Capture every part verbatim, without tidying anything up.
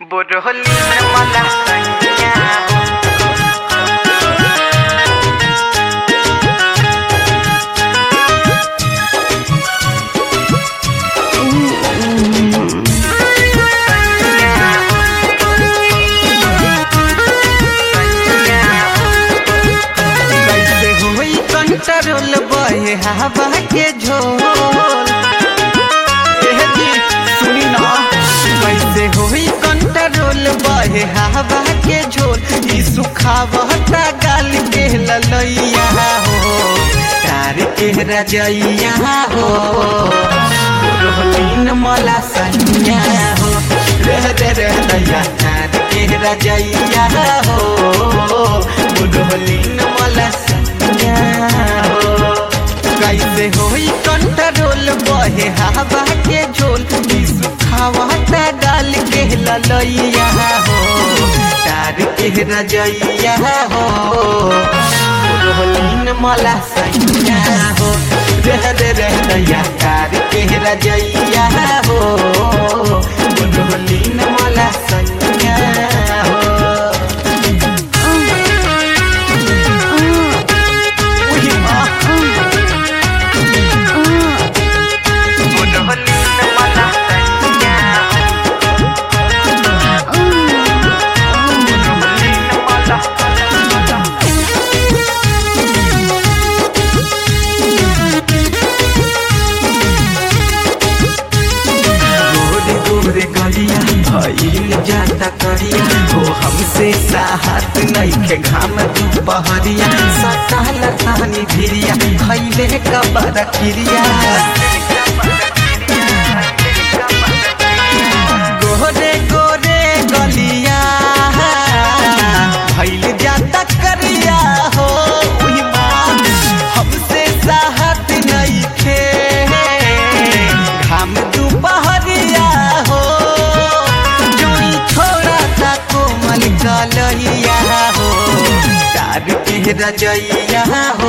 Borolina malasannya. Control बहे हवा के झोल जी सुनी ना कैसे होई कंट्रोल बहे हवा के झोल ई सुखावता गाल के ललैया हो तार के रजैया हो रोहलीन मला सैया हो रह दे रह दैया तार के रजैया हो रोहलीन मला कैसे होई कंट्रोल बहे हवा के झोल सुखावता डाल के ललैया हो तार के रजैया हो रोहलीन मला सैया हो रह दे रह दैया तार के रजैया हो रोहलीन मला सैया हो भइल जाता करिया हो हमसे साहत नहीं के घाम दुपहरिया सकाल थानी भिरिया खैले कबर क्रिया गोरे गोरे गलिया भइल जाता करिया हो हमसे साहत नहीं के घाम दुपहरिया हो लहिया हो तार के रजैया हो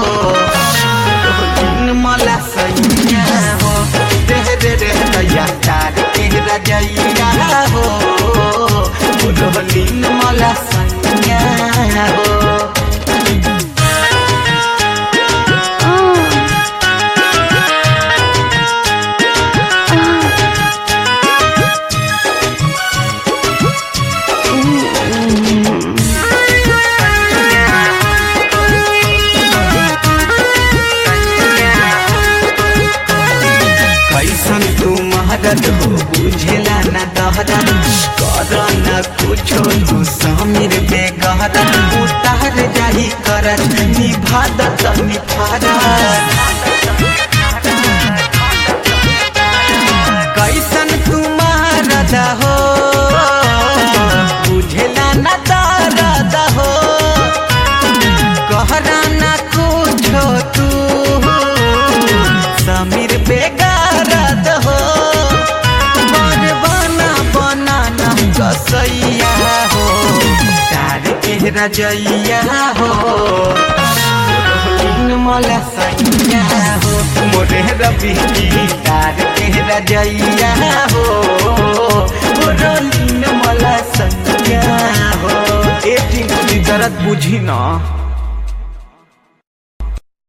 रोहलीन मला सैया हो रह दे रह दैया तार के रजैया हो रोहलीन मला सैया हो हो बुझेला न दहरा कर न कुछो तू समीर बेगहरा उतार जाही कर निभाद निफारा कैसन तुम्हारा हो बुझेला न दर्द हो कहरा न कुछो तू समीर बेगरद हो कसैया हो तार के रजैया हो रोहलीन मला सैया हो मोरे रवि तार के रजैया हो रोहलीन मला सैया हो ए दिन दर्द बुझी ना।